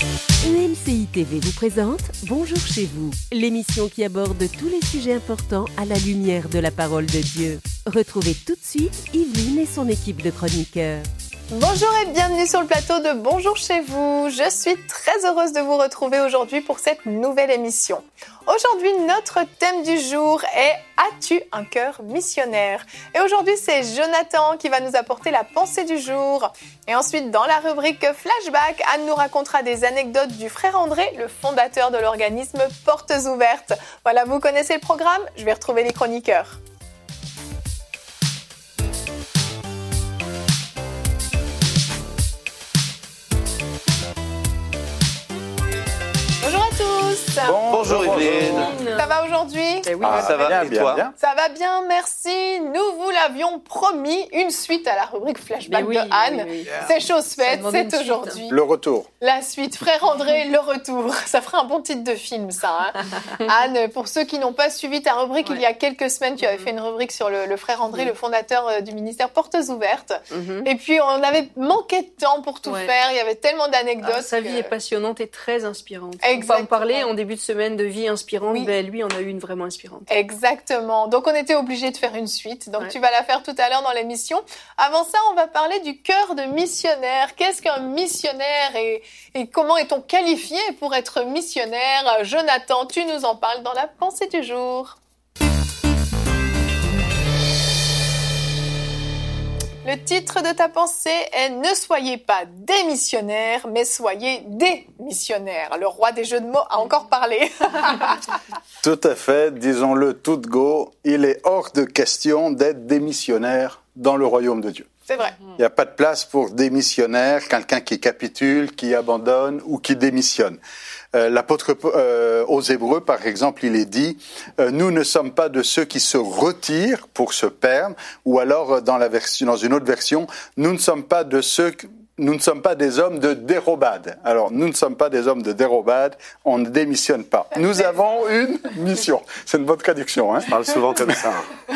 EMCI TV vous présente Bonjour chez vous, l'émission qui aborde tous les sujets importants à la lumière de la parole de Dieu. Retrouvez tout de suite Yveline et son équipe de chroniqueurs. Bonjour et bienvenue sur le plateau de Bonjour chez vous. Je suis très heureuse de vous retrouver aujourd'hui pour cette nouvelle émission. Aujourd'hui, notre thème du jour est « As-tu un cœur missionnaire ?» Et aujourd'hui, c'est Jonathan qui va nous apporter la pensée du jour. Et ensuite, dans la rubrique Flashback, Anne nous racontera des anecdotes du frère André, le fondateur de l'organisme Portes Ouvertes. Voilà, vous connaissez le programme, je vais retrouver les chroniqueurs. Bonjour à tous. Bonjour Yveline. Ça va aujourd'hui ? Oui, ça va, et toi ? Ça va bien, merci. Nous vous l'avions promis, une suite à la rubrique Flashback de Anne. Oui. C'est chose faite, c'est aujourd'hui. Le retour. La suite, frère André, le retour. Ça ferait un bon titre de film, ça. Hein. Anne, pour ceux qui n'ont pas suivi ta rubrique, il y a quelques semaines, tu avais fait une rubrique sur le frère André, le fondateur du ministère Portes Ouvertes. Et puis, on avait manqué de temps pour tout faire. Il y avait tellement d'anecdotes. Sa vie est passionnante et très inspirante. Exactement. On va en parler en début de semaine de vie inspirante. Oui. Ben, lui, on a eu une vraiment inspirante. Exactement. Donc, on était obligé de faire une suite. Donc, tu vas la faire tout à l'heure dans l'émission. Avant ça, on va parler du cœur de missionnaire. Qu'est-ce qu'un missionnaire et comment est-on qualifié pour être missionnaire ? Jonathan, tu nous en parles dans la pensée du jour. Le titre de ta pensée est « Ne soyez pas des missionnaires, mais soyez des missionnaires ». Le roi des jeux de mots a encore parlé. Tout à fait, disons-le tout de go, il est hors de question d'être des missionnaires dans le royaume de Dieu. C'est vrai. Il n'y a pas de place pour des missionnaires, quelqu'un qui capitule, qui abandonne ou qui démissionne. L'apôtre aux Hébreux, par exemple, il est dit « Nous ne sommes pas de ceux qui se retirent pour se perdre » ou alors dans une autre version « Nous ne sommes pas des hommes de dérobade ». Alors, nous ne sommes pas des hommes de dérobade, on ne démissionne pas. Nous avons une mission. C'est une bonne traduction. Hein ? Je parle souvent comme ça.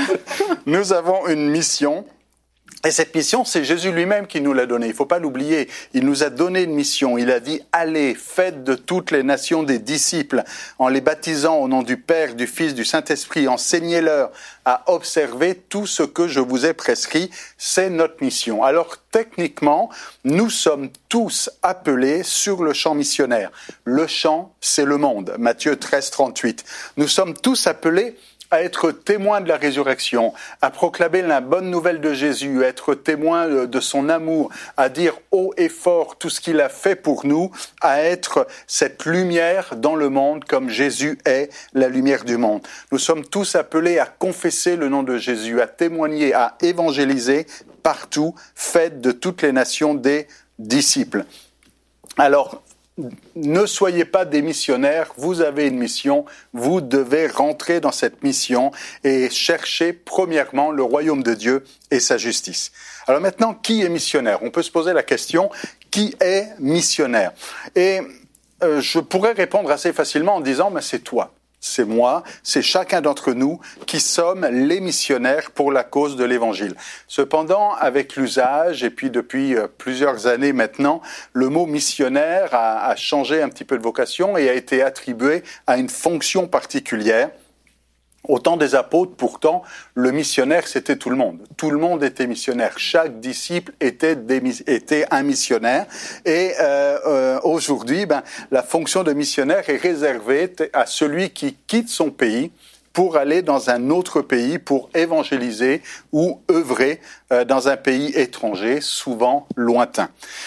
Nous avons une mission. Et cette mission, c'est Jésus lui-même qui nous l'a donnée. Il faut pas l'oublier. Il nous a donné une mission. Il a dit, allez, faites de toutes les nations des disciples, en les baptisant au nom du Père, du Fils, du Saint-Esprit, enseignez-leur à observer tout ce que je vous ai prescrit. C'est notre mission. Alors, techniquement, nous sommes tous appelés sur le champ missionnaire. Le champ, c'est le monde. Matthieu 13, 38. Nous sommes tous appelés à être témoins de la résurrection, à proclamer la bonne nouvelle de Jésus, à être témoins de son amour, à dire haut et fort tout ce qu'il a fait pour nous, à être cette lumière dans le monde comme Jésus est la lumière du monde. Nous sommes tous appelés à confesser le nom de Jésus, à témoigner, à évangéliser partout, faites de toutes les nations des disciples. Alors, ne soyez pas des missionnaires, vous avez une mission, vous devez rentrer dans cette mission et chercher premièrement le royaume de Dieu et sa justice. Alors maintenant, qui est missionnaire ? On peut se poser la question, qui est missionnaire ? Et je pourrais répondre assez facilement en disant, mais c'est toi. C'est moi, c'est chacun d'entre nous qui sommes les missionnaires pour la cause de l'Évangile. Cependant, avec l'usage, et puis depuis plusieurs années maintenant, le mot missionnaire a changé un petit peu de vocation et a été attribué à une fonction particulière. Au temps des apôtres, pourtant, le missionnaire, c'était tout le monde. Tout le monde était missionnaire. Chaque disciple était un missionnaire. Et aujourd'hui, la fonction de missionnaire est réservée à celui qui quitte son pays pour aller dans un autre pays, pour évangéliser ou œuvrer dans un pays étranger, souvent lointain.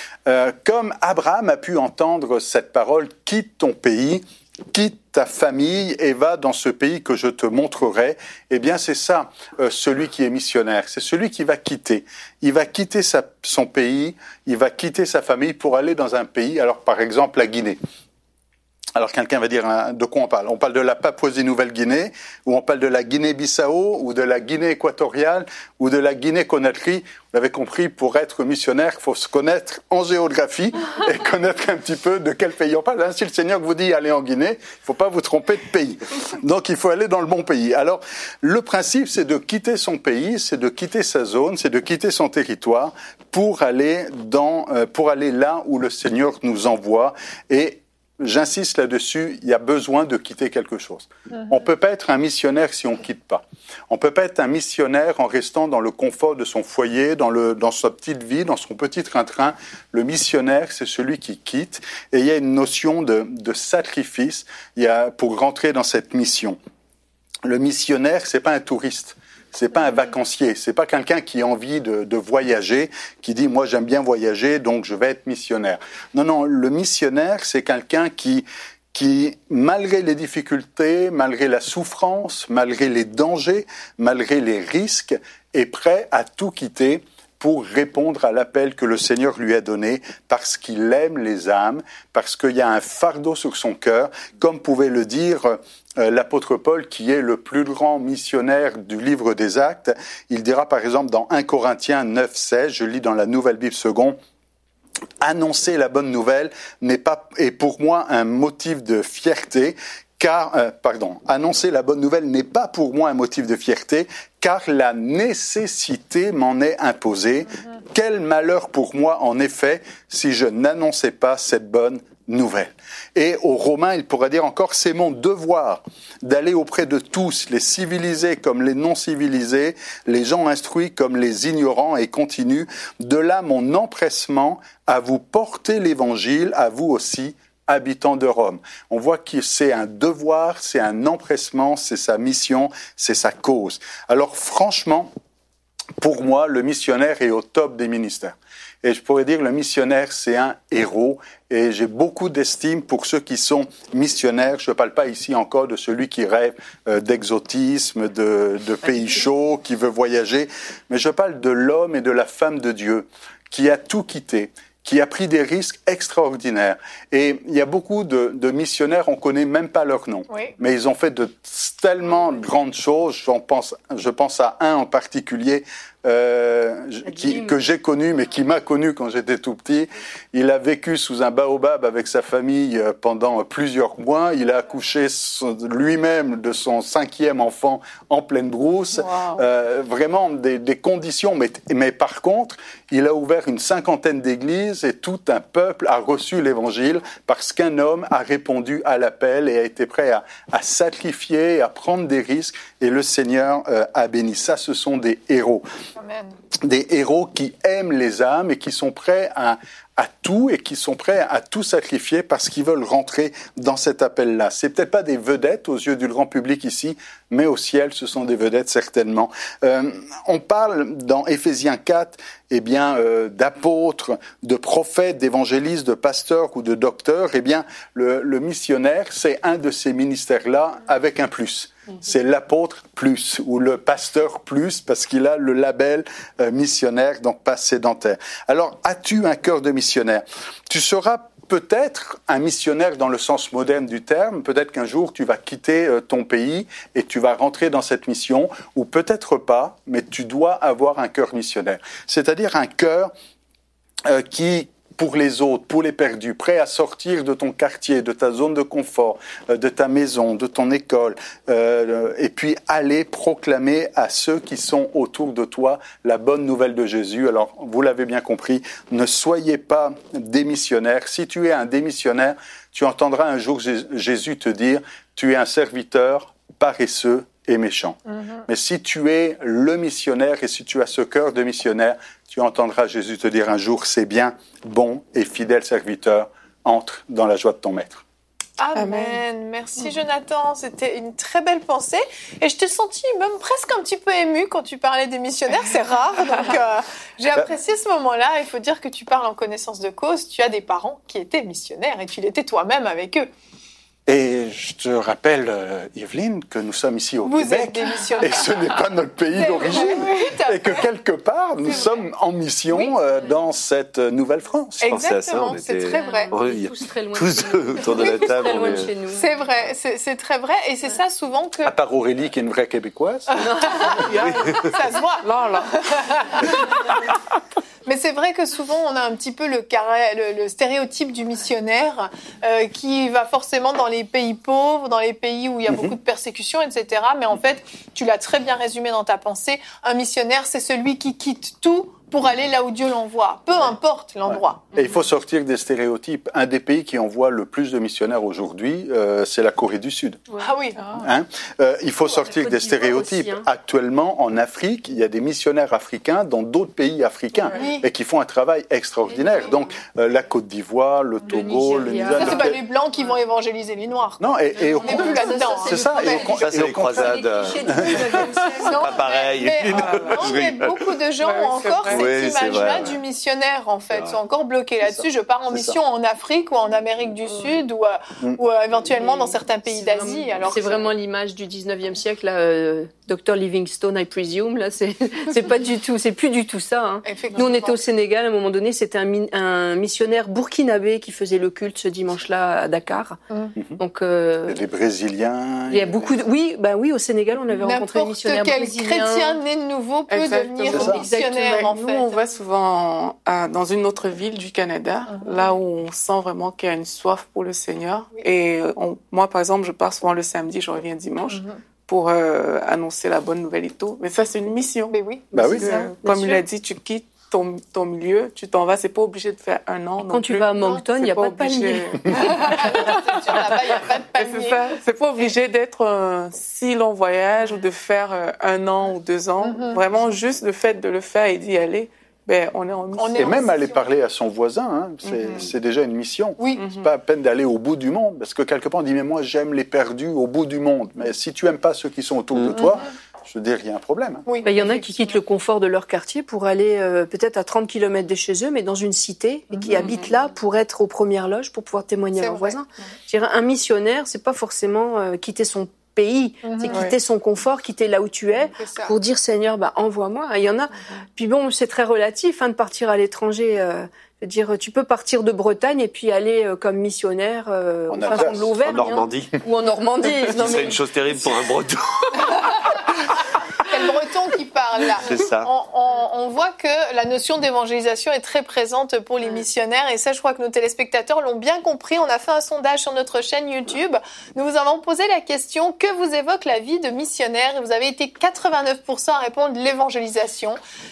Comme Abraham a pu entendre cette parole, « Quitte ton pays », quitte ta famille et va dans ce pays que je te montrerai, eh bien c'est ça, celui qui est missionnaire, c'est celui qui va quitter. Il va quitter son pays, il va quitter sa famille pour aller dans un pays, alors par exemple la Guinée. Alors quelqu'un va dire, de quoi on parle ? On parle de la Papouasie-Nouvelle-Guinée, ou on parle de la Guinée-Bissau, ou de la Guinée équatoriale, ou de la Guinée-Conakry. Vous avez compris, pour être missionnaire, il faut se connaître en géographie et connaître un petit peu de quel pays on parle. Si le Seigneur vous dit allez en Guinée, il ne faut pas vous tromper de pays. Donc il faut aller dans le bon pays. Alors le principe, c'est de quitter son pays, c'est de quitter sa zone, c'est de quitter son territoire pour aller là où le Seigneur nous envoie. Et j'insiste là-dessus, il y a besoin de quitter quelque chose. On ne peut pas être un missionnaire si on ne quitte pas. On ne peut pas être un missionnaire en restant dans le confort de son foyer, dans sa petite vie, dans son petit train-train. Le missionnaire, c'est celui qui quitte. Et il y a une notion de sacrifice pour rentrer dans cette mission. Le missionnaire, ce n'est pas un touriste. C'est pas un vacancier, c'est pas quelqu'un qui a envie de voyager, qui dit moi j'aime bien voyager donc je vais être missionnaire. Non, le missionnaire c'est quelqu'un qui malgré les difficultés, malgré la souffrance, malgré les dangers, malgré les risques, est prêt à tout quitter pour répondre à l'appel que le Seigneur lui a donné, parce qu'il aime les âmes, parce qu'il y a un fardeau sur son cœur, comme pouvait le dire l'apôtre Paul, qui est le plus grand missionnaire du livre des Actes. Il dira par exemple dans 1 Corinthiens 9,16, je lis dans la Nouvelle Bible Seconde, « Annoncer la bonne nouvelle est pour moi un motif de fierté, annoncer la bonne nouvelle n'est pas pour moi un motif de fierté, car la nécessité m'en est imposée. Quel malheur pour moi, en effet, si je n'annonçais pas cette bonne nouvelle. » Et aux Romains, il pourrait dire encore, c'est mon devoir d'aller auprès de tous, les civilisés comme les non-civilisés, les gens instruits comme les ignorants, et continue, de là mon empressement à vous porter l'évangile, à vous aussi, habitants de Rome. On voit que c'est un devoir, c'est un empressement, c'est sa mission, c'est sa cause. Alors franchement, pour moi, le missionnaire est au top des ministères. Et je pourrais dire que le missionnaire, c'est un héros. Et j'ai beaucoup d'estime pour ceux qui sont missionnaires. Je ne parle pas ici encore de celui qui rêve d'exotisme, de pays chauds, qui veut voyager. Mais je parle de l'homme et de la femme de Dieu qui a tout quitté, qui a pris des risques extraordinaires. Et il y a beaucoup de missionnaires, on connaît même pas leur nom. Oui. Mais ils ont fait de tellement grandes choses. Je pense à un en particulier, que j'ai connu, mais qui m'a connu quand j'étais tout petit. Il a vécu sous un baobab avec sa famille pendant plusieurs mois. Il a accouché lui-même de son 5e enfant en pleine brousse. Wow. Vraiment des conditions. Mais par contre, il a ouvert une 50aine d'églises et tout un peuple a reçu l'évangile parce qu'un homme a répondu à l'appel et a été prêt à sacrifier, à prendre des risques. Et le Seigneur a béni. Ça, ce sont des héros. Amen. Des héros qui aiment les âmes et qui sont prêts à tout et qui sont prêts à tout sacrifier parce qu'ils veulent rentrer dans cet appel-là. C'est peut-être pas des vedettes aux yeux du grand public ici, mais au ciel, ce sont des vedettes certainement. On parle dans Éphésiens 4, d'apôtres, de prophètes, d'évangélistes, de pasteurs ou de docteurs. Le missionnaire, c'est un de ces ministères-là avec un plus. C'est l'apôtre plus ou le pasteur plus parce qu'il a le label missionnaire, donc pas sédentaire. Alors, as-tu un cœur de missionnaire ? Tu seras peut-être un missionnaire dans le sens moderne du terme. Peut-être qu'un jour, tu vas quitter ton pays et tu vas rentrer dans cette mission, ou peut-être pas, mais tu dois avoir un cœur missionnaire. C'est-à-dire un cœur qui, pour les autres, pour les perdus, prêt à sortir de ton quartier, de ta zone de confort, de ta maison, de ton école, et puis aller proclamer à ceux qui sont autour de toi la bonne nouvelle de Jésus. Alors, vous l'avez bien compris, ne soyez pas démissionnaire. Si tu es un démissionnaire, tu entendras un jour Jésus te dire « Tu es un serviteur paresseux et méchant. » Mais si tu es le missionnaire et si tu as ce cœur de missionnaire, tu entendras Jésus te dire un jour, c'est bien, bon et fidèle serviteur, entre dans la joie de ton maître. Amen. Merci Jonathan, c'était une très belle pensée. Et je t'ai senti même presque un petit peu ému quand tu parlais des missionnaires, c'est rare. Donc j'ai apprécié ce moment-là. Il faut dire que tu parles en connaissance de cause. Tu as des parents qui étaient missionnaires et tu l'étais toi-même avec eux. Et je te rappelle, Yveline, que nous sommes ici au Vous Québec. êtes des missionnaires. Et ce n'est pas notre pays d'origine. Et que quelque part, nous sommes en mission dans cette Nouvelle-France. Exactement, c'est très vrai. Tous très loin de Tous chez nous. autour de la table. Très loin on de est- chez nous. C'est vrai, c'est très vrai. Et c'est ça souvent que À part Aurélie, qui est une vraie Québécoise. ça se voit. Là, là. Mais c'est vrai que souvent on a un petit peu le stéréotype du missionnaire qui va forcément dans les pays pauvres, dans les pays où il y a beaucoup de persécutions, etc. Mais en fait, tu l'as très bien résumé dans ta pensée, un missionnaire, c'est celui qui quitte tout pour aller là où Dieu l'envoie, peu importe l'endroit. Et il faut sortir des stéréotypes. Un des pays qui envoie le plus de missionnaires aujourd'hui, c'est la Corée du Sud. Ah oui. Hein? Il faut sortir Côte des d'Ivoire stéréotypes. aussi, hein. Actuellement, en Afrique, il y a des missionnaires africains dans d'autres pays africains Oui. et qui font un travail extraordinaire. Donc, la Côte d'Ivoire, le Togo, le Nigeria. Nigeria. Ça, c'est pas les blancs qui vont évangéliser les noirs. Non, et au On n'est plus là-dedans. c'est ça. Et au Ça, c'est les croisades. Non, Pas pareil. mais beaucoup de gens Ouais, ont c'est encore vrai. cette Oui, c'est image-là vrai, du missionnaire, en fait. vrai. Ils sont encore bloqués là-dessus. Je pars en C'est mission en Afrique ou en Amérique du Sud ou éventuellement dans certains pays d'Asie. Alors C'est vraiment l'image du 19e siècle, là, Dr Livingstone, I presume. Là, c'est pas du tout, c'est plus du tout ça. Hein. Nous, on était au Sénégal à un moment donné. C'était un missionnaire burkinabé qui faisait le culte ce dimanche-là à Dakar. Donc, Il y a des Brésiliens. il y a beaucoup de... Oui, au Sénégal, on avait rencontré un n'importe missionnaire quel brésilien. chrétien né de nouveau peut Exactement. devenir C'est ça. missionnaire, en Nous, fait. on va souvent dans une autre ville du Canada, là où on sent vraiment qu'il y a une soif pour le Seigneur. Et moi, par exemple, je pars souvent le samedi, je reviens dimanche pour annoncer la bonne nouvelle et tout. Mais ça, c'est une mission. Mais oui. Bah oui. Parce que, comme il a dit, tu quittes ton milieu, tu t'en vas. C'est pas obligé de faire un an. Quand tu vas à Moncton, il n'y a pas de panier. C'est sûr, là-bas, il n'y a pas de C'est panier. ça. C'est pas obligé d'être un si long voyage ou de faire 1 an ou 2 ans. Vraiment, juste le fait de le faire et d'y aller, on est en mission. On est Et en même aller mission. parler à son voisin, hein, c'est déjà une mission. Oui. C'est pas à peine d'aller au bout du monde, parce que quelque part on dit mais moi j'aime les perdus au bout du monde. Mais si tu aimes pas ceux qui sont autour de toi, je veux dire il y a un problème. Oui. Il y en a qui quittent le confort de leur quartier pour aller peut-être à 30 km de chez eux, mais dans une cité, et qui habitent là pour être aux premières loges, pour pouvoir témoigner à C'est leurs vrai. voisins. Je dirais, un missionnaire, c'est pas forcément quitter son pays, c'est quitter son confort, quitter là où tu es, C'est ça. pour dire Seigneur, envoie-moi. Il y en a. Puis bon, c'est très relatif de partir à l'étranger. Je veux dire, tu peux partir de Bretagne et puis aller comme missionnaire En au fin Alsace, fond de l'Auvergne, En Normandie. hein, ou en Normandie. Non, C'est mais- une chose terrible pour un breton. Quel breton qui parle là. C'est ça. On voit que la notion d'évangélisation est très présente pour les missionnaires et ça, je crois que nos téléspectateurs l'ont bien compris. On a fait un sondage sur notre chaîne YouTube. Nous vous avons posé la question que vous évoque la vie de missionnaire et vous avez été 89% à répondre l'évangélisation,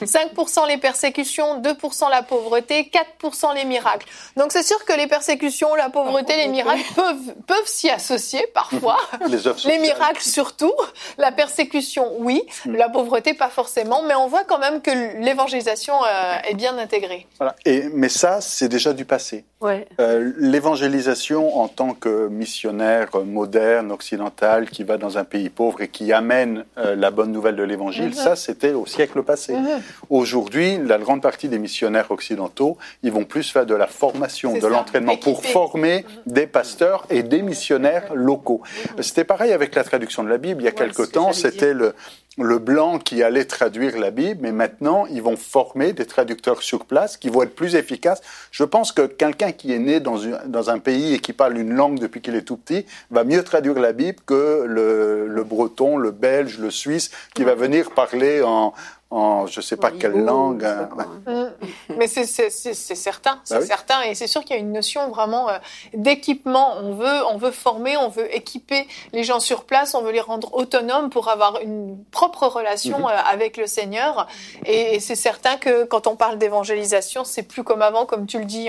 5% les persécutions, 2% la pauvreté, 4% les miracles. Donc c'est sûr que les persécutions, la pauvreté, les miracles peuvent s'y associer parfois. Les œuvres Les sociales. miracles surtout, la persécution oui, la pauvreté pas forcément, mais on voit quand même que l'évangélisation est bien intégrée. Voilà. Mais ça, c'est déjà du passé. Ouais. L'évangélisation en tant que missionnaire moderne, occidental, qui va dans un pays pauvre et qui amène la bonne nouvelle de l'évangile, ça, c'était au siècle passé. Aujourd'hui, la grande partie des missionnaires occidentaux, ils vont plus faire de la formation, C'est de ça. l'entraînement pour Équipés. former des pasteurs et des missionnaires locaux. C'était pareil avec la traduction de la Bible. Il y a quelque c'est ce que temps, j'allais c'était le blanc qui allait traduire la Bible, mais maintenant, ils vont former des traducteurs sur place qui vont être plus efficaces. Je pense que quelqu'un qui est né dans un pays et qui parle une langue depuis qu'il est tout petit va mieux traduire la Bible que le breton, le belge, le suisse, qui va venir parler en je sais pas quelle Igbo, langue. je sais pas quoi. Mais c'est certain, c'est Bah oui. certain, et c'est sûr qu'il y a une notion vraiment d'équipement. On veut former, on veut équiper les gens sur place, on veut les rendre autonomes pour avoir une propre relation avec le Seigneur. Et c'est certain que quand on parle d'évangélisation, c'est plus comme avant, comme tu le dis.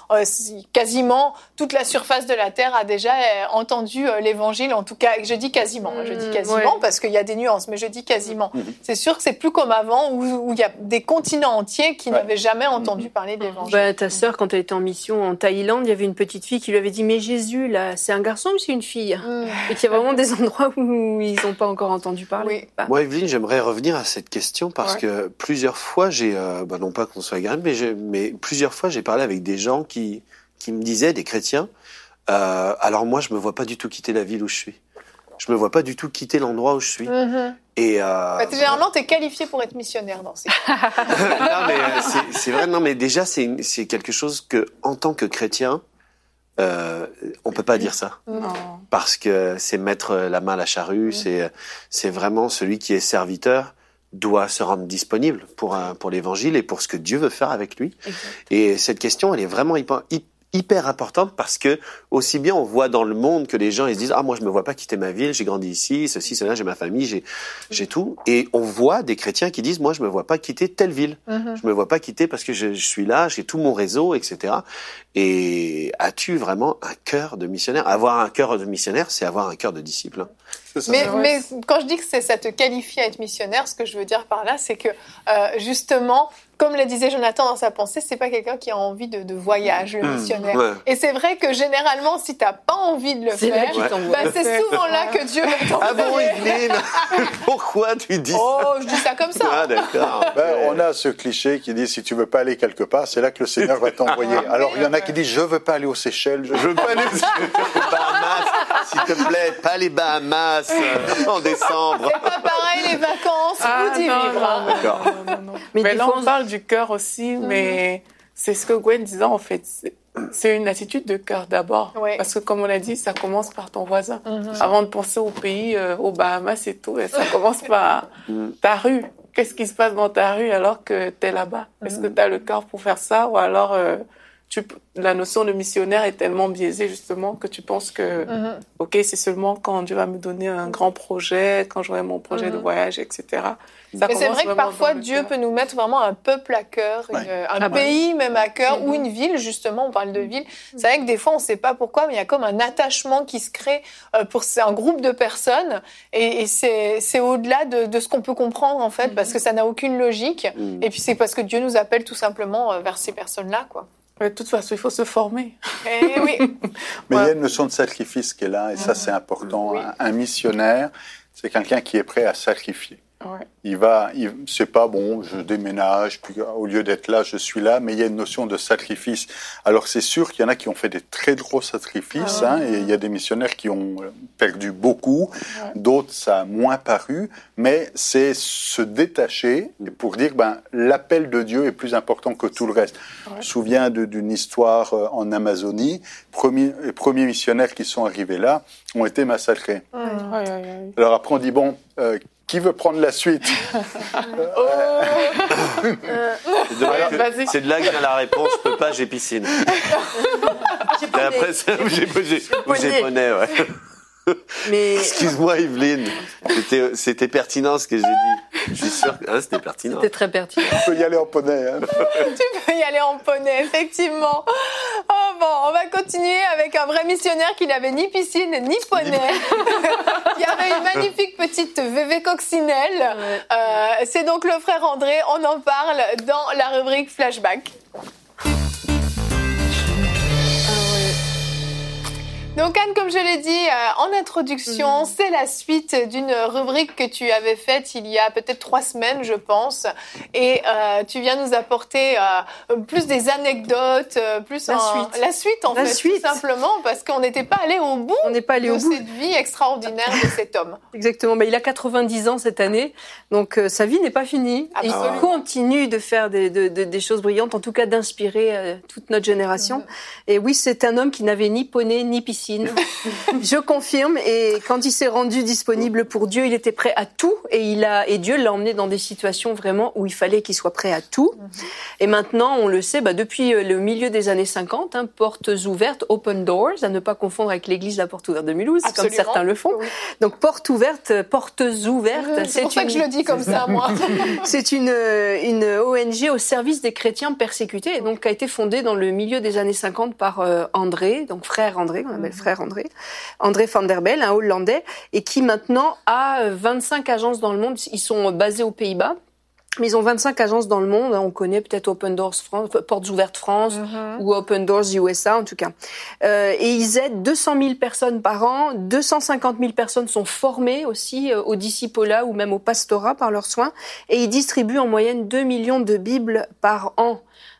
Quasiment toute la surface de la terre a déjà entendu l'évangile. En tout cas, je dis quasiment. Je dis quasiment ouais. parce qu'il y a des nuances, mais je dis quasiment. C'est sûr que c'est plus comme avant où il y a des continents entiers qui n'avaient jamais entendu parler de l'évangile. Ta sœur, quand elle était en mission en Thaïlande, il y avait une petite fille qui lui avait dit « Mais Jésus, là, c'est un garçon ou c'est une fille ?» Et qu'il y a vraiment des endroits où ils n'ont pas encore entendu parler. Oui. Bah, Moi, Evelyne, j'aimerais revenir à cette question parce que plusieurs fois, non pas qu'on soit grave, mais plusieurs fois, j'ai parlé avec des gens qui me disaient, des chrétiens, Alors moi, je me vois pas du tout quitter la ville où je suis. Je me vois pas du tout quitter l'endroit où je suis. Et généralement, t'es qualifié pour être missionnaire dans ces cas. Non, mais c'est vrai. Non, mais déjà, c'est quelque chose que, en tant que chrétien, on peut pas dire ça. Non. Parce que c'est mettre la main à la charrue. C'est vraiment celui qui est serviteur doit se rendre disponible pour l'évangile et pour ce que Dieu veut faire avec lui. Et cette question, elle est vraiment hyper importante parce que aussi bien on voit dans le monde que les gens ils se disent moi je me vois pas quitter ma ville, j'ai grandi ici, ceci, cela, j'ai ma famille, j'ai tout, et on voit des chrétiens qui disent moi je me vois pas quitter telle ville, je me vois pas quitter parce que je suis là, j'ai tout mon réseau, etc. Et as-tu vraiment un cœur de missionnaire? Avoir un cœur de missionnaire, c'est avoir un cœur de disciple. Hein. Mais quand je dis que ça te qualifie à être missionnaire, ce que je veux dire par là, c'est que justement, comme le disait Jonathan dans sa pensée, c'est pas quelqu'un qui a envie de voyage, le missionnaire. Ouais. Et c'est vrai que généralement, si t'as pas envie de le faire, c'est souvent là que Dieu va t'envoyer. Ah bon, Evelyne, pourquoi tu dis ça? Oh, je dis ça comme ça. Ah d'accord. On a ce cliché qui dit si tu veux pas aller quelque part, c'est là que le Seigneur va t'envoyer. Alors il y en a qui disent je veux pas aller aux Seychelles, je veux pas aller aux Bahamas, s'il te plaît, pas les Bahamas en décembre. C'est pas pareil les vacances, ou d'y vivre. Non. Mais là on parle du cœur aussi, mais c'est ce que Gwen disait en fait. C'est une attitude de cœur d'abord. Oui. Parce que comme on l'a dit, ça commence par ton voisin. Avant de penser au pays, aux Bahamas et tout, et ça commence par ta rue. Qu'est-ce qui se passe dans ta rue alors que t'es là-bas? Est-ce que t'as le cœur pour faire ça? Ou alors la notion de missionnaire est tellement biaisée justement que tu penses que ok, c'est seulement quand Dieu va me donner un grand projet, quand j'aurai mon projet de voyage, etc. Mais c'est vrai que parfois Dieu peut nous mettre vraiment un peuple à cœur, un pays même à cœur, ou une ville, justement, on parle de ville. C'est vrai que des fois on ne sait pas pourquoi, mais il y a comme un attachement qui se crée pour un groupe de personnes, et c'est au-delà de ce qu'on peut comprendre en fait, parce que ça n'a aucune logique, et puis c'est parce que Dieu nous appelle tout simplement vers ces personnes-là, quoi. De toute façon, il faut se former. Et oui. Mais il y a une notion de sacrifice qui est là, et ça c'est important. Oui. Un missionnaire, c'est quelqu'un qui est prêt à sacrifier. Ouais. C'est pas bon, je déménage, puis au lieu d'être là, je suis là, mais il y a une notion de sacrifice. Alors c'est sûr qu'il y en a qui ont fait des très gros sacrifices, et il y a des missionnaires qui ont perdu beaucoup, d'autres ça a moins paru, mais c'est se détacher pour dire l'appel de Dieu est plus important que tout le reste. Ouais. Je me souviens d'une histoire en Amazonie, les premiers missionnaires qui sont arrivés là ont été massacrés. Alors après on dit qui veut prendre la suite? C'est de là que vient la réponse. Je peux pas, j'ai piscine. Après, j'ai poney, ouais. Mais... Excuse-moi, Evelyne. C'était pertinent ce que j'ai dit. Je suis sûr que c'était pertinent. C'était très pertinent. Tu peux y aller en poney. Hein. Tu peux y aller en poney, effectivement. On va continuer avec un vrai missionnaire qui n'avait ni piscine ni poney. Il y avait une magnifique petite VV coccinelle. C'est donc le frère André. On en parle dans la rubrique Flashback. Donc Anne, comme je l'ai dit en introduction, c'est la suite d'une rubrique que tu avais faite il y a peut-être 3 semaines, je pense. Et tout simplement, parce qu'on n'était pas allé au bout cette vie extraordinaire de cet homme. Exactement. Il a 90 ans cette année, donc sa vie n'est pas finie. Il continue de faire des choses brillantes, en tout cas d'inspirer toute notre génération. Et oui, c'est un homme qui n'avait ni poney ni piscine. Je confirme, et quand il s'est rendu disponible pour Dieu, il était prêt à tout, et Dieu l'a emmené dans des situations vraiment où il fallait qu'il soit prêt à tout. Et maintenant, on le sait, depuis le milieu des années 50, portes ouvertes, open doors, à ne pas confondre avec l'église La Porte Ouverte de Mulhouse, comme certains le font. Oui. Donc portes ouvertes. C'est pour ça que je le dis comme ça, moi. C'est une ONG au service des chrétiens persécutés, et donc qui a été fondée dans le milieu des années 50 par André, donc frère André, on appelle frère André van der Bel, un Hollandais, et qui maintenant a 25 agences dans le monde. Ils sont basés aux Pays-Bas, mais ils ont 25 agences dans le monde. On connaît peut-être Open Doors France, Portes Ouvertes France, ou Open Doors USA en tout cas. Et ils aident 200 000 personnes par an. 250 000 personnes sont formées aussi au discipolat ou même au pastorat par leurs soins. Et ils distribuent en moyenne 2 millions de Bibles par an.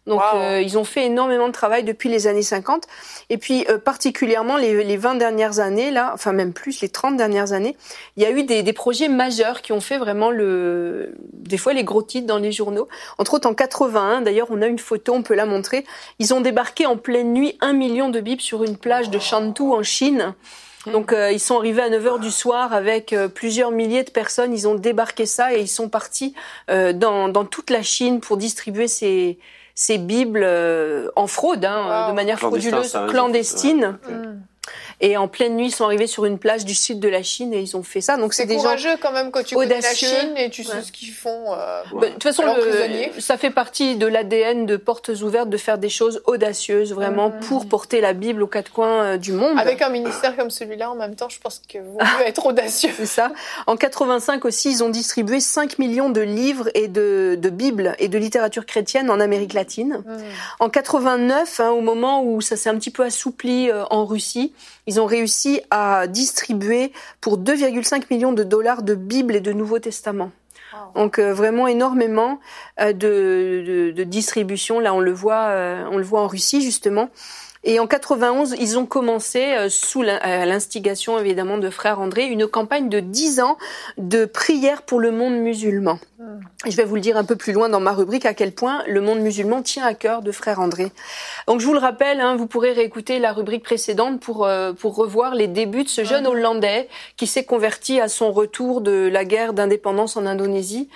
Donc ils ont fait énormément de travail depuis les années 50. Et puis particulièrement les 20 dernières années, là, enfin même plus, les 30 dernières années, il y a eu des projets majeurs qui ont fait vraiment des fois les gros titres dans les journaux. Entre autres en 81, d'ailleurs on a une photo, on peut la montrer. Ils ont débarqué en pleine nuit 1 million de Bibles sur une plage de Shantou en Chine. Donc ils sont arrivés à 9h du soir avec plusieurs milliers de personnes. Ils ont débarqué ça et ils sont partis dans toute la Chine pour distribuer ces Bibles en fraude, de manière frauduleuse, clandestine. Et en pleine nuit, ils sont arrivés sur une plage du sud de la Chine et ils ont fait ça. Donc c'est des courageux gens quand même quand tu connais la Chine et tu sais ce qu'ils font. De toute façon, ça fait partie de l'ADN de Portes Ouvertes de faire des choses audacieuses, vraiment, pour porter la Bible aux quatre coins du monde. Avec un ministère comme celui-là, en même temps, je pense qu'il vaut mieux être audacieux. C'est ça. En 85 aussi, ils ont distribué 5 millions de livres et de Bibles et de littérature chrétienne en Amérique latine. En 89, au moment où ça s'est un petit peu assoupli en Russie, ils ont réussi à distribuer pour 2,5 millions de dollars de Bibles et de Nouveaux Testaments. Donc vraiment énormément de distribution. Là, on le voit en Russie justement. Et en 91, ils ont commencé, sous l'instigation évidemment de Frère André, une campagne de 10 ans de prière pour le monde musulman. Et je vais vous le dire un peu plus loin dans ma rubrique à quel point le monde musulman tient à cœur de Frère André. Donc je vous le rappelle, vous pourrez réécouter la rubrique précédente pour revoir les débuts de ce jeune Hollandais qui s'est converti à son retour de la guerre d'indépendance en Indonésie,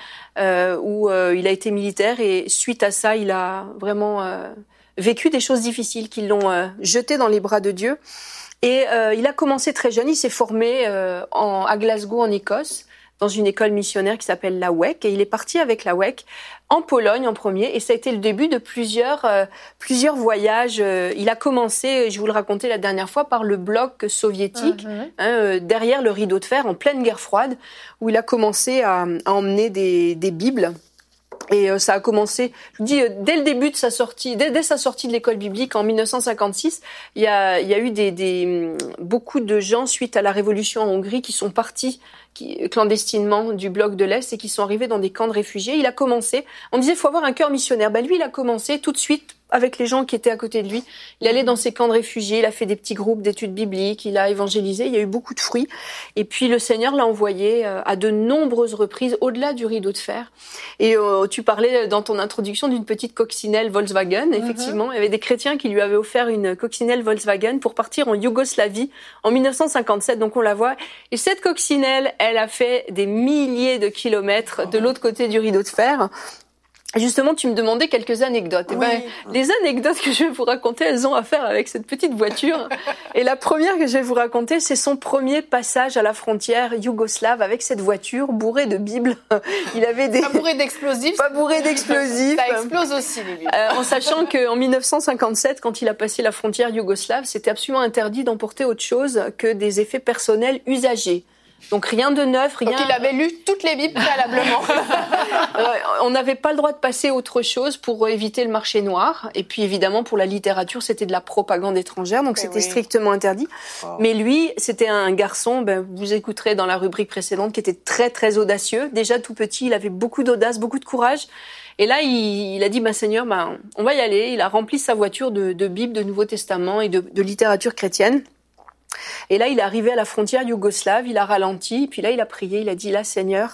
où il a été militaire et suite à ça, il a vraiment vécu des choses difficiles qui l'ont jeté dans les bras de Dieu. Et il a commencé très jeune, il s'est formé à Glasgow en Écosse, dans une école missionnaire qui s'appelle la WEC, et il est parti avec la WEC en Pologne en premier, et ça a été le début de plusieurs voyages. Il a commencé, je vous le racontais la dernière fois, par le bloc soviétique, derrière le rideau de fer, en pleine guerre froide, où il a commencé à emmener des Bibles. Et ça a commencé, je vous dis, dès le début de sa sortie, dès sa sortie de l'école biblique en 1956, il y a eu beaucoup de gens suite à la révolution en Hongrie qui sont partis clandestinement du bloc de l'Est et qui sont arrivés dans des camps de réfugiés. Il a commencé, on disait faut avoir un cœur missionnaire. Lui, il a commencé tout de suite avec les gens qui étaient à côté de lui. Il allait dans ces camps de réfugiés, il a fait des petits groupes d'études bibliques, il a évangélisé, il y a eu beaucoup de fruits. Et puis le Seigneur l'a envoyé à de nombreuses reprises au-delà du rideau de fer. Et tu parlais dans ton introduction d'une petite coccinelle Volkswagen. Effectivement, il y avait des chrétiens qui lui avaient offert une coccinelle Volkswagen pour partir en Yougoslavie en 1957. Donc on la voit. Et cette coccinelle, elle a fait des milliers de kilomètres de l'autre côté du rideau de fer. Justement, tu me demandais quelques anecdotes. Oui. Les anecdotes que je vais vous raconter, elles ont à faire avec cette petite voiture. Et la première que je vais vous raconter, c'est son premier passage à la frontière yougoslave avec cette voiture bourrée de Bibles. Il avait Pas bourrée d'explosifs. Pas bourrée d'explosifs. Ça explose aussi, les Bibles. En sachant qu'en 1957, quand il a passé la frontière yougoslave, c'était absolument interdit d'emporter autre chose que des effets personnels usagés. Donc rien de neuf, rien. Donc il avait lu toutes les Bibles préalablement. On n'avait pas le droit de passer autre chose pour éviter le marché noir. Et puis évidemment pour la littérature, c'était de la propagande étrangère, donc c'était strictement interdit. Mais lui, c'était un garçon, vous écouterez dans la rubrique précédente, qui était très très audacieux. Déjà tout petit, il avait beaucoup d'audace, beaucoup de courage. Et là, il a dit, Seigneur, on va y aller. Il a rempli sa voiture de Bibles, de Nouveau Testament et de littérature chrétienne. Et là, il est arrivé à la frontière yougoslave, il a ralenti, puis là, il a prié, il a dit, là, Seigneur,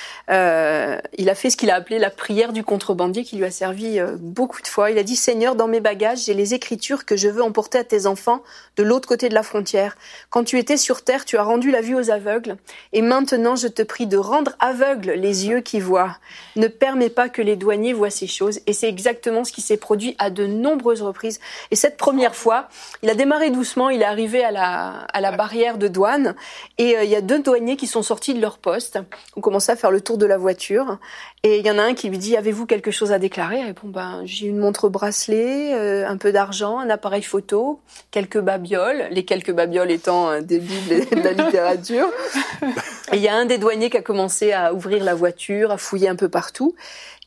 il a fait ce qu'il a appelé la prière du contrebandier, qui lui a servi beaucoup de fois. Il a dit, Seigneur, dans mes bagages, j'ai les écritures que je veux emporter à tes enfants de l'autre côté de la frontière. Quand tu étais sur terre, tu as rendu la vue aux aveugles, et maintenant, je te prie de rendre aveugles les yeux qui voient. Ne permets pas que les douaniers voient ces choses. Et c'est exactement ce qui s'est produit à de nombreuses reprises. Et cette première fois, il a démarré doucement, il est arrivé à la barrière de douane et il y a 2 douaniers qui sont sortis de leur poste, ont commencé à faire le tour de la voiture et il y en a un qui lui dit, avez-vous quelque chose à déclarer? Et j'ai une montre bracelet, un peu d'argent, un appareil photo, quelques babioles, les quelques babioles étant des Bibles et de la littérature. Et il y a un des douaniers qui a commencé à ouvrir la voiture, à fouiller un peu partout.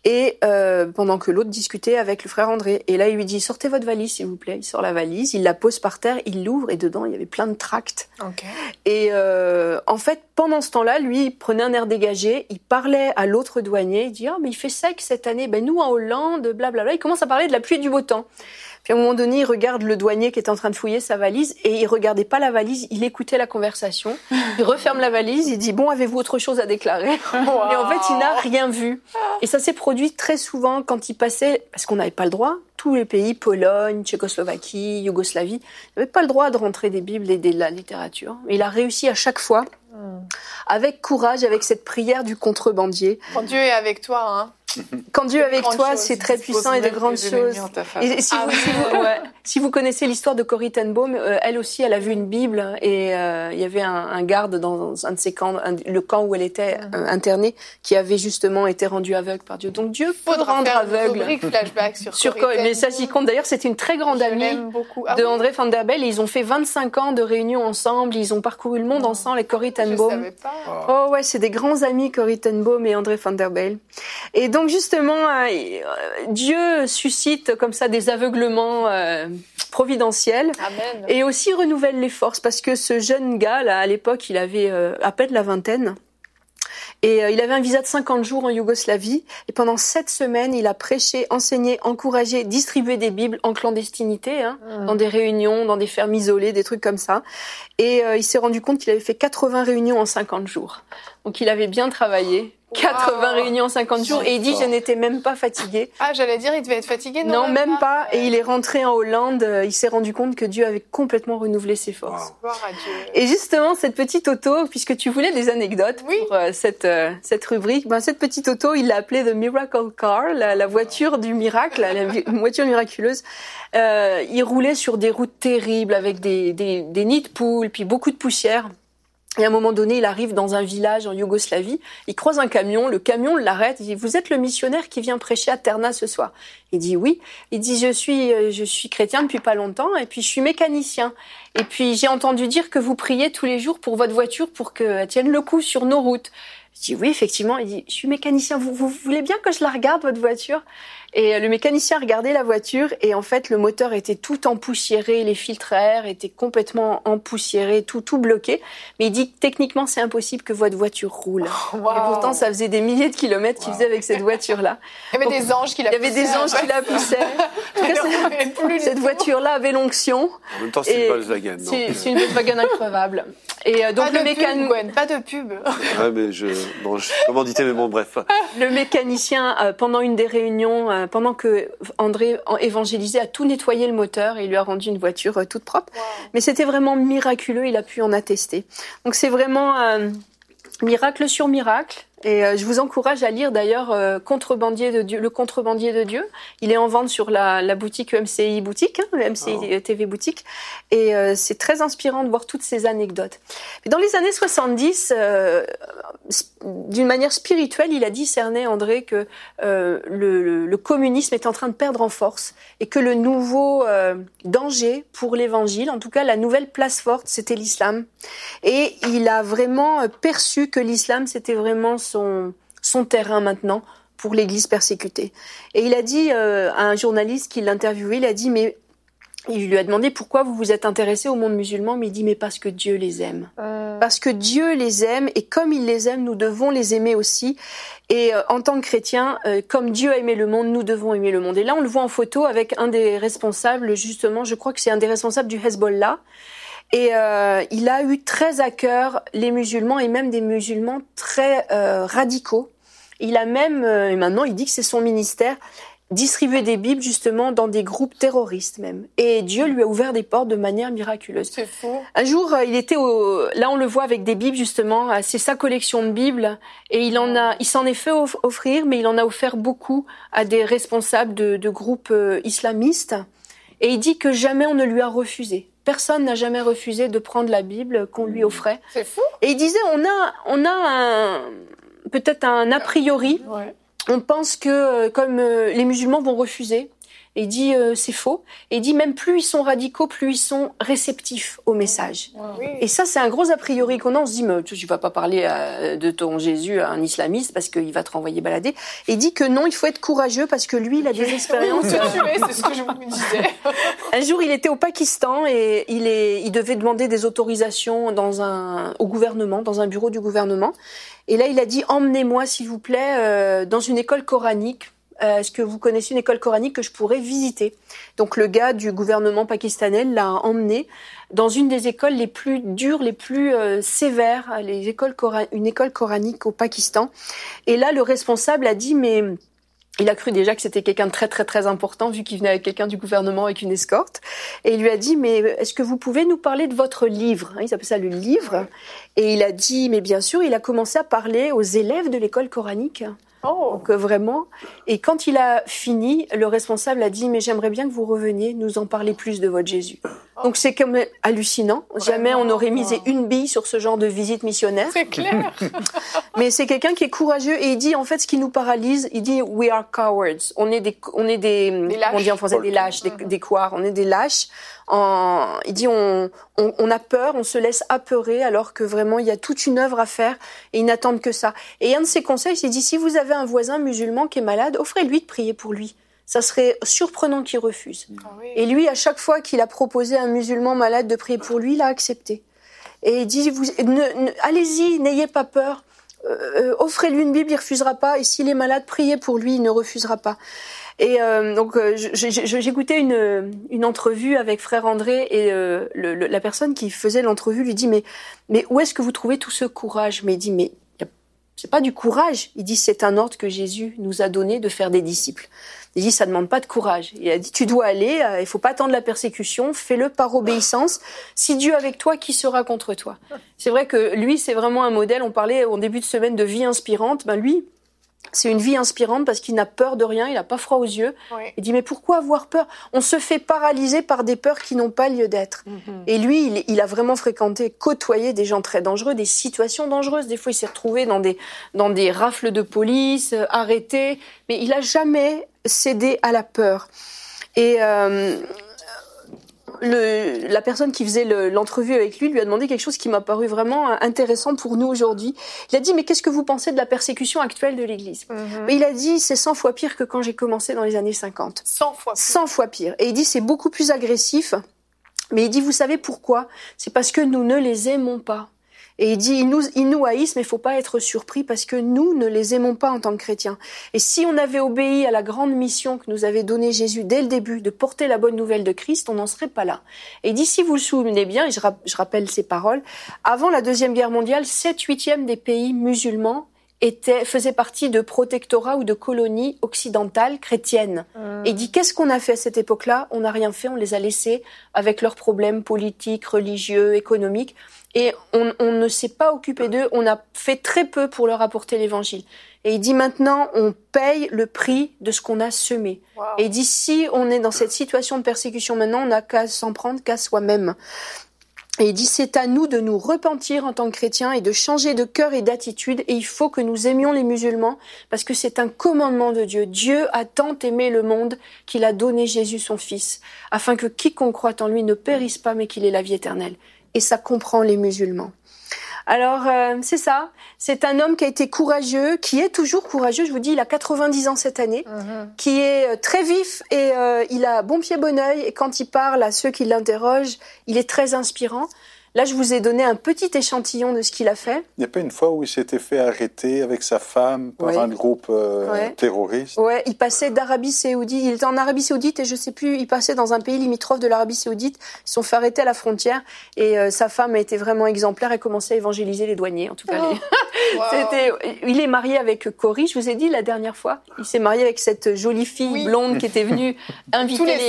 et pendant que l'autre discutait avec le frère André. Et là, il lui dit « Sortez votre valise, s'il vous plaît ». Il sort la valise, il la pose par terre, il l'ouvre, et dedans, il y avait plein de tracts. Okay. Et en fait, pendant ce temps-là, lui, il prenait un air dégagé, il parlait à l'autre douanier, il dit « Ah, mais il fait sec cette année, ben nous, en Hollande, blablabla ». Il commence à parler de la pluie et du beau temps. Puis à un moment donné, il regarde le douanier qui est en train de fouiller sa valise et il regardait pas la valise, il écoutait la conversation. Il referme la valise, il dit « Bon, avez-vous autre chose à déclarer ?» Et en fait, il n'a rien vu. Et ça s'est produit très souvent quand il passait, parce qu'on n'avait pas le droit, tous les pays, Pologne, Tchécoslovaquie, Yougoslavie, n'avaient pas le droit de rentrer des bibles et de la littérature. Et il a réussi à chaque fois, avec courage, avec cette prière du contrebandier. Quand Dieu est avec toi, hein. Quand Dieu est avec toi, c'est très puissant et de grandes choses. Et si vous connaissez l'histoire de Corrie ten Boom, elle aussi, elle a vu une Bible et il y avait un garde dans un de ses camps, le camp où elle était internée, qui avait justement été rendu aveugle par Dieu. Donc Dieu peut rendre aveugle. Flashback sur Corrie ten mais ça s'y compte. D'ailleurs, c'était une très grande amie de André van der Bijl. Et ils ont fait 25 ans de réunions ensemble. Ils ont parcouru le monde ensemble, les Corrie ten Boom. Je savais pas. Oh ouais, c'est des grands amis, Corrie ten Boom et André van der Bijl. Et donc justement, Dieu suscite comme ça des aveuglements providentiels. Amen. Et aussi renouvelle les forces parce que ce jeune gars là, à l'époque, il avait à peine la vingtaine. Et il avait un visa de 50 jours en Yougoslavie. Et pendant 7 semaines, il a prêché, enseigné, encouragé, distribué des Bibles en clandestinité, dans des réunions, dans des fermes isolées, des trucs comme ça. Et il s'est rendu compte qu'il avait fait 80 réunions en 50 jours. Donc il avait bien travaillé. 80 réunions en 50 jours. Et il dit, je n'étais même pas fatigué. Ah, j'allais dire, il devait être fatigué. Non, même pas. Et il est rentré en Hollande. Il s'est rendu compte que Dieu avait complètement renouvelé ses forces. Gloire à Dieu. Et justement, cette petite auto, puisque tu voulais des anecdotes pour cette rubrique, cette petite auto, il l'a appelée The Miracle Car, la voiture du miracle, la voiture miraculeuse. Il roulait sur des routes terribles avec des nids de poules, puis beaucoup de poussière. Et à un moment donné, il arrive dans un village en Yougoslavie, il croise un camion, le camion l'arrête, il dit « Vous êtes le missionnaire qui vient prêcher à Terna ce soir ?» Il dit « Oui ». Il dit « Je suis chrétien depuis pas longtemps et puis je suis mécanicien. Et puis j'ai entendu dire que vous priez tous les jours pour votre voiture pour qu'elle tienne le coup sur nos routes. » Je dis « Oui, effectivement. » Il dit « Je suis mécanicien, vous voulez bien que je la regarde, votre voiture ?» Et le mécanicien regardait la voiture et en fait le moteur était tout empoussiéré, les filtres à air étaient complètement empoussiérés, tout bloqué. Mais il dit que techniquement c'est impossible que votre voiture roule. Wow. Et pourtant ça faisait des milliers de kilomètres qu'il faisait avec cette voiture-là. Il y avait des anges qui la poussaient. Il y avait des anges qui la poussaient. En tout cas, cette voiture-là avait l'onction. En même temps c'est une Volkswagen. C'est une Volkswagen increvable. Et donc le mécanicien, pas de pub. Ouais, mais commandité, mais bon, bref. Le mécanicien, pendant une des réunions, pendant que André évangélisait, a tout nettoyé le moteur et il lui a rendu une voiture toute propre. Wow. Mais c'était vraiment miraculeux, il a pu en attester. Donc c'est vraiment miracle sur miracle. Et je vous encourage à lire d'ailleurs Contrebandier de Dieu, le Contrebandier de Dieu. Il est en vente sur la boutique MCI Boutique, le MCI TV Boutique. Et c'est très inspirant de voir toutes ces anecdotes. Mais dans les années 70, d'une manière spirituelle, il a discerné, André, que le communisme est en train de perdre en force et que le nouveau danger pour l'évangile, en tout cas la nouvelle place forte, c'était l'islam. Et il a vraiment perçu que l'islam, c'était vraiment son terrain maintenant pour l'Église persécutée. Et il a dit à un journaliste qui l'interviewait, il a dit, mais il lui a demandé pourquoi vous vous êtes intéressé au monde musulman, mais il dit, mais parce que Dieu les aime. Parce que Dieu les aime, et comme il les aime, nous devons les aimer aussi. Et en tant que chrétiens, comme Dieu a aimé le monde, nous devons aimer le monde. Et là, on le voit en photo avec un des responsables, justement, je crois que c'est un des responsables du Hezbollah. Et il a eu très à cœur les musulmans et même des musulmans très radicaux. Il a même, et maintenant il dit que c'est son ministère, distribué des Bibles justement dans des groupes terroristes même. Et Dieu lui a ouvert des portes de manière miraculeuse. C'est fou. Un jour, il était là on le voit avec des Bibles justement, c'est sa collection de Bibles et il s'en est fait offrir, mais il en a offert beaucoup à des responsables de groupes islamistes. Et il dit que jamais on ne lui a refusé. Personne n'a jamais refusé de prendre la Bible qu'on lui offrait. C'est fou. Et il disait, on a peut-être un a priori. Ouais. On pense que comme les musulmans vont refuser, Et il dit c'est faux. Et il dit même plus ils sont radicaux, plus ils sont réceptifs au message. Oui. Et ça, c'est un gros a priori qu'on a. On se dit mais tu vas pas parler de ton Jésus à un islamiste parce qu'il va te renvoyer balader. Et il dit que non, il faut être courageux parce que lui, il a des expériences. C'est ce que je vous disais. Un jour, il était au Pakistan et il devait demander des autorisations au gouvernement, dans un bureau du gouvernement. Et là, il a dit emmenez-moi, s'il vous plaît, dans une école coranique. Est-ce que vous connaissez une école coranique que je pourrais visiter? Donc le gars du gouvernement pakistanais l'a emmené dans une des écoles les plus dures, les plus sévères, une école coranique au Pakistan. Et là, le responsable a dit mais il a cru déjà que c'était quelqu'un de très très très important vu qu'il venait avec quelqu'un du gouvernement avec une escorte. Et il lui a dit mais est-ce que vous pouvez nous parler de votre livre? Il s'appelle ça le livre. Et il a dit mais bien sûr. Il a commencé à parler aux élèves de l'école coranique. Donc vraiment, et quand il a fini, le responsable a dit mais j'aimerais bien que vous reveniez nous en parler plus de votre Jésus. Donc c'est comme hallucinant. Jamais on aurait misé une bille sur ce genre de visite missionnaire. C'est clair. Mais c'est quelqu'un qui est courageux et il dit en fait ce qui nous paralyse, il dit we are cowards. On est des on dit en français des lâches, des couards. On est des lâches. Il dit on a peur, on se laisse apeurer alors que vraiment il y a toute une œuvre à faire et ils n'attendent que ça. Et un de ses conseils, c'est dit si vous avez un voisin musulman qui est malade, offrez-lui de prier pour lui. Ça serait surprenant qu'il refuse. Oui. Et lui, à chaque fois qu'il a proposé à un musulman malade de prier pour lui, il a accepté. Et il dit allez-y, n'ayez pas peur. Offrez-lui une Bible, il refusera pas. Et s'il est malade, priez pour lui, il ne refusera pas. Et donc j'écoutais une entrevue avec frère André et la personne qui faisait l'entrevue lui dit mais où est-ce que vous trouvez tout ce courage? Mais il dit mais c'est pas du courage. Il dit c'est un ordre que Jésus nous a donné de faire des disciples. Il dit ça demande pas de courage. Il a dit tu dois aller, il faut pas attendre la persécution, fais-le par obéissance. Si Dieu est avec toi, qui sera contre toi? C'est vrai que lui c'est vraiment un modèle. On parlait en début de semaine de vie inspirante. Ben lui c'est une vie inspirante parce qu'il n'a peur de rien, il n'a pas froid aux yeux. Oui. Il dit mais pourquoi avoir peur? On se fait paralyser par des peurs qui n'ont pas lieu d'être. Et lui, il a vraiment côtoyé des gens très dangereux, des situations dangereuses. Des fois, il s'est retrouvé dans des rafles de police, arrêté. Mais il n'a jamais cédé à la peur. Et la personne qui faisait l'entrevue avec lui a demandé quelque chose qui m'a paru vraiment intéressant pour nous aujourd'hui. Il a dit mais qu'est-ce que vous pensez de la persécution actuelle de l'Église? Mais il a dit c'est 100 fois pire que quand j'ai commencé dans les années 50. 100 fois pire. Et il dit c'est beaucoup plus agressif. Mais il dit vous savez pourquoi? C'est parce que nous ne les aimons pas. Et il dit, ils nous haïssent, mais il faut pas être surpris parce que nous ne les aimons pas en tant que chrétiens. Et si on avait obéi à la grande mission que nous avait donnée Jésus dès le début, de porter la bonne nouvelle de Christ, on n'en serait pas là. Et il dit, si vous le souvenez bien, et je rappelle ces paroles, avant la Deuxième Guerre mondiale, 7/8 des pays musulmans faisaient partie de protectorats ou de colonies occidentales chrétiennes. Et il dit, qu'est-ce qu'on a fait à cette époque-là? On n'a rien fait, on les a laissés avec leurs problèmes politiques, religieux, économiques. Et on ne s'est pas occupé d'eux, on a fait très peu pour leur apporter l'évangile. Et il dit maintenant, on paye le prix de ce qu'on a semé. Wow. Et il dit, si on est dans cette situation de persécution maintenant, on n'a qu'à s'en prendre qu'à soi-même. Et il dit, c'est à nous de nous repentir en tant que chrétiens et de changer de cœur et d'attitude. Et il faut que nous aimions les musulmans parce que c'est un commandement de Dieu. Dieu a tant aimé le monde qu'il a donné Jésus son Fils, afin que quiconque croit en lui ne périsse pas, mais qu'il ait la vie éternelle. Et ça comprend les musulmans. Alors, c'est ça. C'est un homme qui a été courageux, qui est toujours courageux. Je vous dis, il a 90 ans cette année, qui est très vif et il a bon pied, bon oeil. Et quand il parle à ceux qui l'interrogent, il est très inspirant. Là, je vous ai donné un petit échantillon de ce qu'il a fait. Il n'y a pas une fois où il s'était fait arrêter avec sa femme par un groupe terroriste? Ouais, il passait d'Arabie Saoudite. Il était en Arabie Saoudite et je sais plus, il passait dans un pays limitrophe de l'Arabie Saoudite. Ils se sont fait arrêter à la frontière et sa femme a été vraiment exemplaire et commençait à évangéliser les douaniers. En tout cas, il est marié avec Cory. Je vous ai dit la dernière fois, il s'est marié avec cette jolie fille blonde qui était venue inviter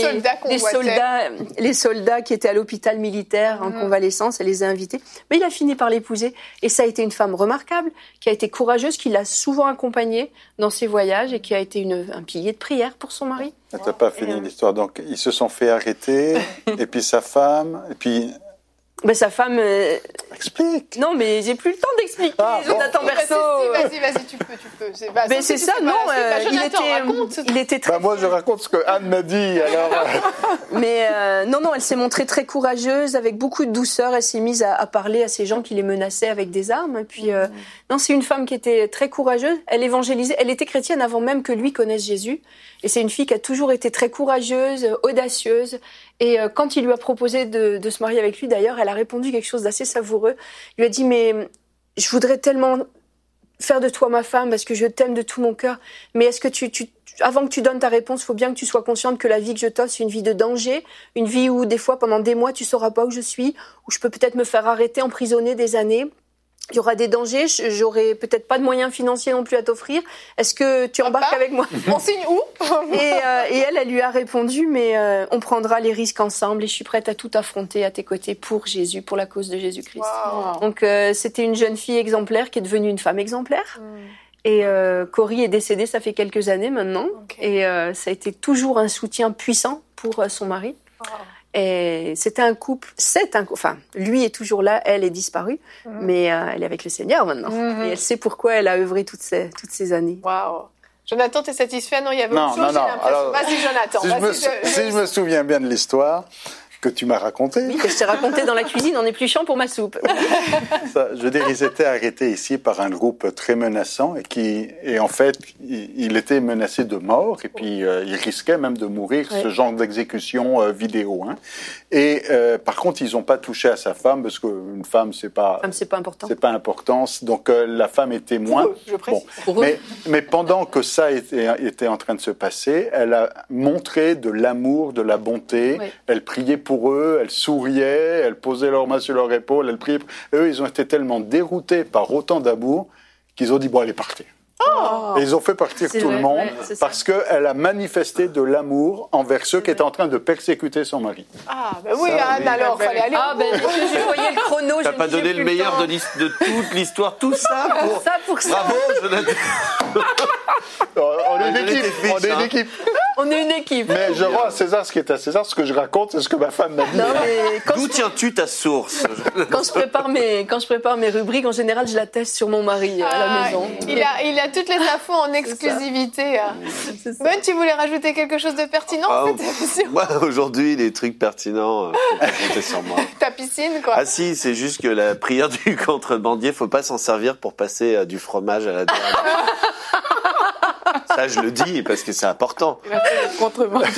les soldats qui étaient à l'hôpital militaire en convalescence. Elle les a invités. Mais il a fini par l'épouser. Et ça a été une femme remarquable, qui a été courageuse, qui l'a souvent accompagnée dans ses voyages et qui a été un pilier de prière pour son mari. T'as pas fini l'histoire. Donc, ils se sont fait arrêter. Et puis sa femme. Et puis... Sa femme, explique. Non, mais j'ai plus le temps d'expliquer, Jonathan Berceau. Vas-y, tu peux. Mais c'est ça, non, il était très... moi, je raconte ce que Anne m'a dit, alors... Mais non, elle s'est montrée très courageuse, avec beaucoup de douceur. Elle s'est mise à parler à ces gens qui les menaçaient avec des armes. Et puis, non, c'est une femme qui était très courageuse. Elle évangélisait. Elle était chrétienne avant même que lui connaisse Jésus. Et c'est une fille qui a toujours été très courageuse, audacieuse. Et quand il lui a proposé de se marier avec lui, d'ailleurs, elle a répondu quelque chose d'assez savoureux. Il lui a dit, mais je voudrais tellement faire de toi ma femme parce que je t'aime de tout mon cœur. Mais est-ce que avant que tu donnes ta réponse, il faut bien que tu sois consciente que la vie que je t'offre, c'est une vie de danger, une vie où des fois, pendant des mois, tu sauras pas où je suis, où je peux peut-être me faire arrêter, emprisonner des années. Il y aura des dangers, j'aurai peut-être pas de moyens financiers non plus à t'offrir. Est-ce que tu embarques avec moi? On signe où? Et elle lui a répondu, mais on prendra les risques ensemble et je suis prête à tout affronter à tes côtés pour Jésus, pour la cause de Jésus-Christ. Wow. Donc c'était une jeune fille exemplaire qui est devenue une femme exemplaire. Et Cory est décédée, ça fait quelques années maintenant. Okay. Et ça a été toujours un soutien puissant pour son mari. Wow. Et c'était un couple, lui est toujours là, elle est disparue, mais elle est avec le Seigneur maintenant. Et elle sait pourquoi elle a œuvré toutes ces années. Waouh. Jonathan, t'es satisfait? Non, il y avait autre chose, j'ai l'impression. Alors, vas-y, Jonathan. Si je me souviens bien de l'histoire que tu m'as racontée. Oui, que je t'ai raconté dans la cuisine en épluchant pour ma soupe. Ça, je veux dire, ils étaient arrêtés ici par un groupe très menaçant et en fait, il était menacé de mort et puis il risquait même de mourir, ce genre d'exécution vidéo. Hein. Et par contre, ils n'ont pas touché à sa femme parce qu'une femme, c'est pas important. C'est pas important. Donc la femme est témoin. Pour eux, je précise. Bon. Mais pendant que ça était en train de se passer, elle a montré de l'amour, de la bonté. Elle priait pour eux, elle souriait, elle posait leurs mains sur leur épaule, elle priait. Eux, ils ont été tellement déroutés par autant d'amour qu'ils ont dit bon, allez, partez. Oh. Et ils ont fait partir tout le monde parce qu'elle a manifesté de l'amour envers ceux qui étaient en train de persécuter son mari. Ah, ben oui, Anne, alors, fallait aller. Ah, ben, je voyais le chrono. T'as pas donné le meilleur de toute l'histoire, tout ça pour ça. Bravo, Jonathan. On est une équipe. On est une équipe. Mais je rends à César ce qui est à César. Ce que je raconte, c'est ce que ma femme m'a dit. D'où tiens-tu ta source? Quand je prépare mes rubriques, en général, je la teste sur mon mari à la maison. Il a toutes les infos en exclusivité. Ben, tu voulais rajouter quelque chose de pertinent cette émission? Moi, aujourd'hui, les trucs pertinents, comptez sur moi. Ta piscine, quoi. Ah si, c'est juste que la prière du contrebandier, faut pas s'en servir pour passer du fromage à la dernière. Ça, je le dis parce que c'est important. Il a fait le contrebandier.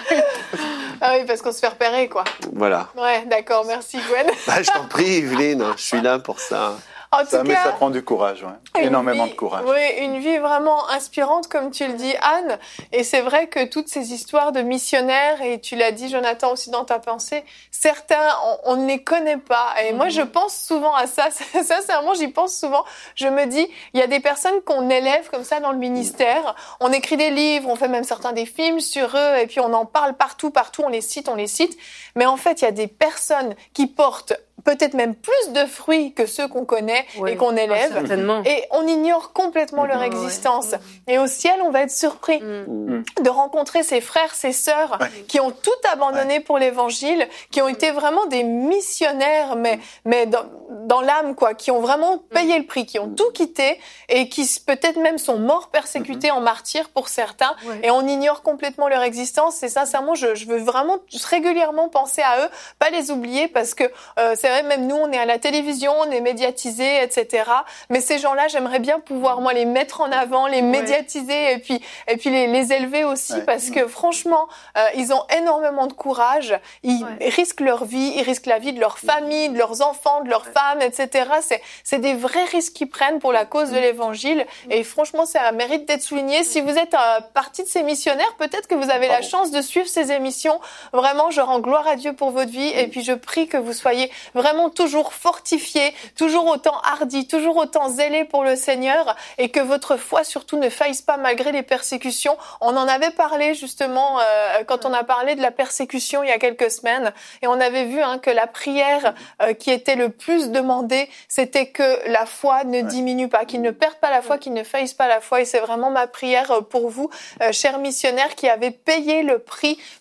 Ah oui, parce qu'on se fait repérer, quoi. Voilà. Ouais, d'accord, merci Gwen. Je t'en prie, Evelyne, je suis là pour ça. En tout cas, mais ça prend du courage, énormément de courage. Oui, une vie vraiment inspirante, comme tu le dis, Anne. Et c'est vrai que toutes ces histoires de missionnaires, et tu l'as dit, Jonathan, aussi dans ta pensée, certains, on ne les connaît pas. Et moi, je pense souvent à ça. Sincèrement, j'y pense souvent. Je me dis, il y a des personnes qu'on élève comme ça dans le ministère. On écrit des livres, on fait même certains des films sur eux, et puis on en parle partout, on les cite. Mais en fait, il y a des personnes qui portent peut-être même plus de fruits que ceux qu'on connaît et qu'on élève. Et on ignore complètement leur existence. Et au ciel, on va être surpris de rencontrer ces frères, ces sœurs qui ont tout abandonné pour l'évangile, qui ont été vraiment des missionnaires, mais dans l'âme, quoi, qui ont vraiment payé le prix, qui ont tout quitté et qui peut-être même sont morts persécutés en martyrs pour certains. Et on ignore complètement leur existence. Et sincèrement, je veux vraiment régulièrement penser à eux, pas les oublier parce que c'est vrai, même nous, on est à la télévision, on est médiatisés, etc. Mais ces gens-là, j'aimerais bien pouvoir, moi, les mettre en avant, les médiatiser et puis les élever aussi parce que franchement, ils ont énormément de courage. Ils risquent leur vie, ils risquent la vie de leur famille, de leurs enfants, de leurs femmes, etc. C'est des vrais risques qu'ils prennent pour la cause de l'évangile. Et franchement, ça mérite d'être souligné. Si vous êtes partie de ces missionnaires, peut-être que vous avez la chance de suivre ces émissions. Vraiment, je rends gloire à Dieu pour votre vie et puis je prie que vous soyez vraiment toujours fortifiés, toujours autant hardis, toujours autant zélés pour le Seigneur et que votre foi surtout ne faillisse pas malgré les persécutions. On en avait parlé justement quand on a parlé de la persécution il y a quelques semaines et on avait vu que la prière qui était le plus demandée, c'était que la foi ne diminue pas, qu'ils ne perdent pas la foi, qu'ils ne faillissent pas la foi et c'est vraiment ma prière pour vous, chers missionnaires qui avez payé le prix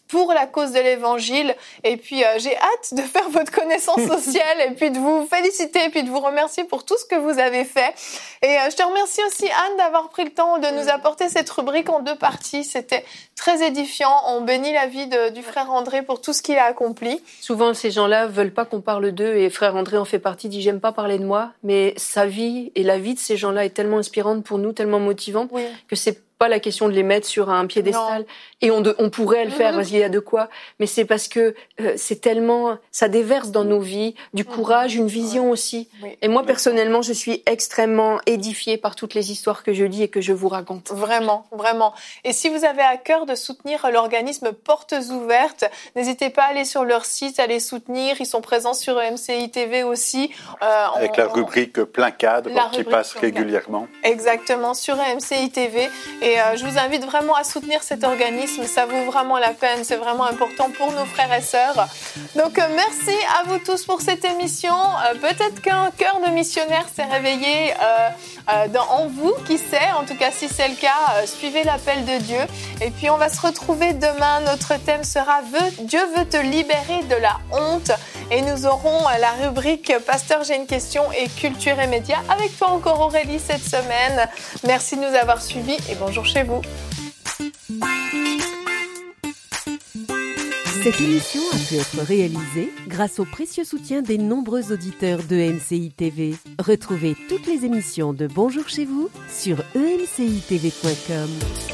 pour la cause de l'évangile. Et puis, j'ai hâte de faire votre connaissance sociale et puis de vous féliciter et puis de vous remercier pour tout ce que vous avez fait. Et je te remercie aussi, Anne, d'avoir pris le temps de nous apporter cette rubrique en 2 parties. C'était très édifiant. On bénit la vie du frère André pour tout ce qu'il a accompli. Souvent, ces gens-là veulent pas qu'on parle d'eux et frère André en fait partie, dit j'aime pas parler de moi, mais sa vie et la vie de ces gens-là est tellement inspirante pour nous, tellement motivante que c'est pas la question de les mettre sur un piédestal. Non. Et on pourrait le faire parce qu'il y a de quoi, mais c'est parce que c'est tellement, ça déverse dans nos vies du courage, une vision aussi. Oui. Et moi personnellement, je suis extrêmement édifiée par toutes les histoires que je lis et que je vous raconte. Vraiment, vraiment. Et si vous avez à cœur de soutenir l'organisme Portes Ouvertes, n'hésitez pas à aller sur leur site, à les soutenir. Ils sont présents sur MCI TV aussi. Avec la rubrique Plein Cadre qui passe régulièrement. Exactement, sur MCI TV. Et je vous invite vraiment à soutenir cet organisme. Ça vaut vraiment la peine. C'est vraiment important pour nos frères et sœurs. Donc, merci à vous tous pour cette émission. Peut-être qu'un cœur de missionnaire s'est réveillé en vous, qui sait. En tout cas, si c'est le cas, suivez l'appel de Dieu. Et puis, on va se retrouver demain. Notre thème sera « Dieu veut te libérer de la honte ». Et nous aurons la rubrique « Pasteur, j'ai une question » et « Culture et médias » avec toi encore, Aurélie, cette semaine. Merci de nous avoir suivis et bonjour chez vous. Cette émission a pu être réalisée grâce au précieux soutien des nombreux auditeurs de MCI TV. Retrouvez toutes les émissions de Bonjour chez vous sur emcitv.com.